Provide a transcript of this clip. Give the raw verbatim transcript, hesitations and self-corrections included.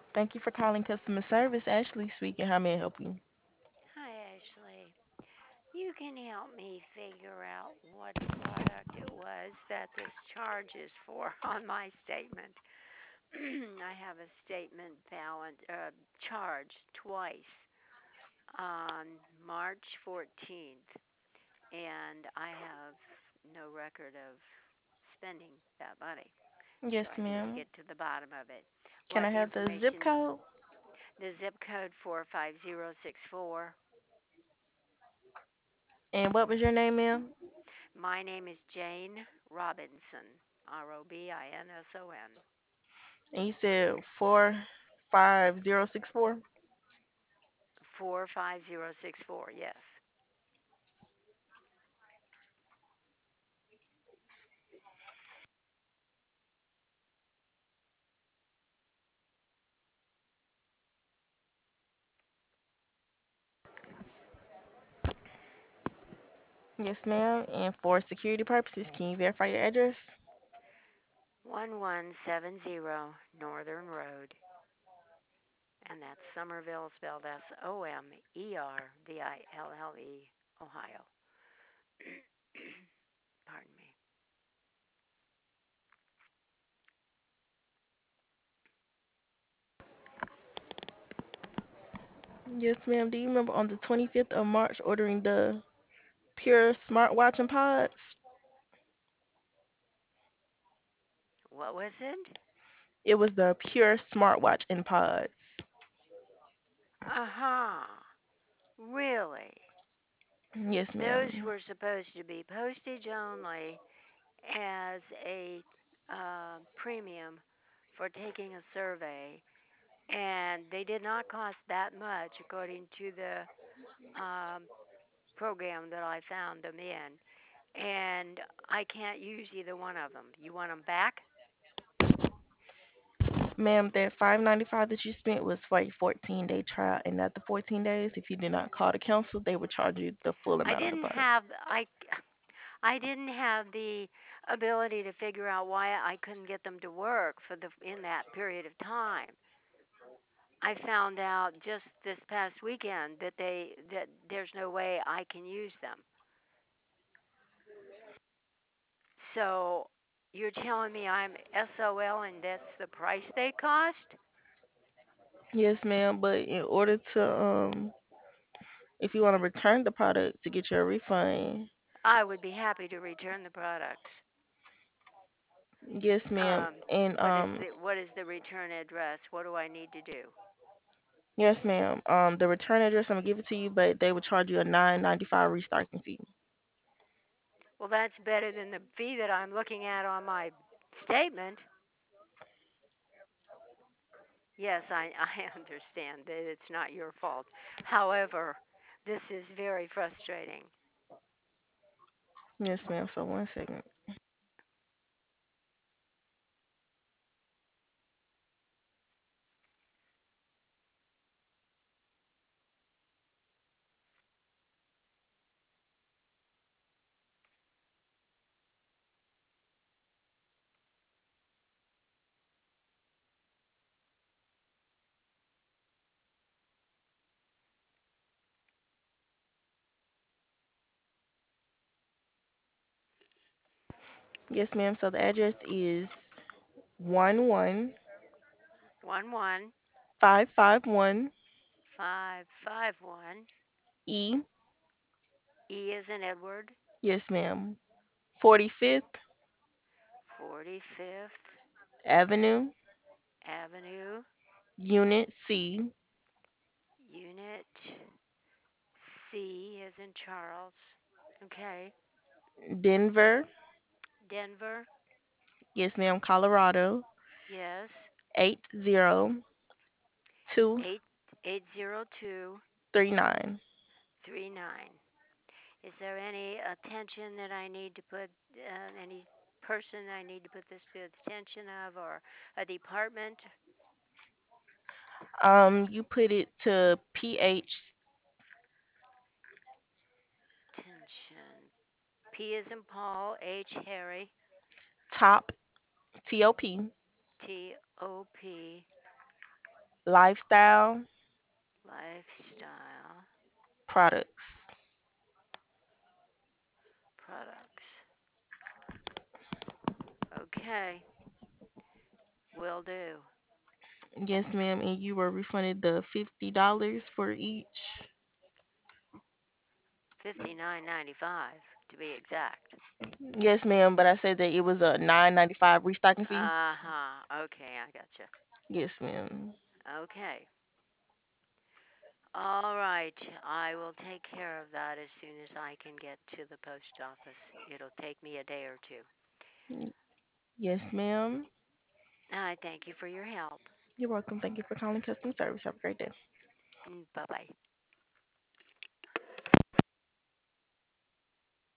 Thank you for calling customer service. Ashley speaking. How may I help you? Hi, Ashley. You can help me figure out what product it was that this charge is for on my statement. I have a statement balance uh, charge twice on March fourteenth, and I have no record of spending that money. So Yes, I need to ma'am. get to the bottom of it. Can What I have the zip information? code? The zip code four five zero six four. And what was your name, ma'am? My name is Jane Robinson, R O B I N S O N. And you said four five zero six four. four five zero six four, yes. Yes, ma'am. And for security purposes, can you verify your address? one one seven zero Northern Road, and that's Somerville, spelled S O M E R V I L L E, Ohio. Pardon me. Yes, ma'am. Do you remember on the twenty-fifth of March ordering the Pure smartwatch and pods? What was it? It was the Pure smartwatch and pods. Uh huh. Really? Yes, Those ma'am. were supposed to be postage only as a uh, premium for taking a survey, and they did not cost that much according to the um, program that I found them in. And I can't use either one of them. You want them back? Ma'am, that five ninety-five that you spent was for a fourteen day trial, and after fourteen days, if you did not call to cancel, they would charge you the full I amount of the didn't product. have I I didn't have the ability to figure out why I couldn't get them to work for the in that period of time. I found out just this past weekend that they that there's no way I can use them. So you're telling me I'm S O L and that's the price they cost? Yes, ma'am, but in order to um if you want to return the product to get your refund, I would be happy to return the products. yes, ma'am, Um, and what is um the what is the return address? What do I need to do? yes, ma'am, um the return address I'm gonna give it to you, but they would charge you a nine ninety-five restarting fee. Well, that's better than the fee that I'm looking at on my statement. Yes, I I understand that it's not your fault. However, this is very frustrating. Yes, ma'am. So one second. Yes, ma'am. So the address is one one One one five five one five five one E. E is in Edward, Yes, ma'am. forty-fifth forty fifth Avenue, Avenue, Unit C, Unit C is in Charles. Okay. Denver. Denver, Yes, ma'am. Colorado. yes. Eight zero two Eight eight zero two three nine. three nine. Is there any attention that I need to put, uh, any person I need to put this to the attention of, or a department? Um, you put it to P H Attention. P is in Paul, H Harry, Top T O P T O P lifestyle Lifestyle products. products. Okay, will do. Yes, ma'am. And you were refunded the fifty dollars for each. Fifty-nine ninety-five to be exact. Yes, ma'am. But I said that it was a nine ninety five restocking fee. Uh huh. Okay, I gotcha. Yes, ma'am. Okay. All right. I will take care of that as soon as I can get to the post office. It'll take me a day or two. Yes, ma'am. I thank you for your help. You're welcome. Thank you for calling customer service. Have a great day. Bye bye.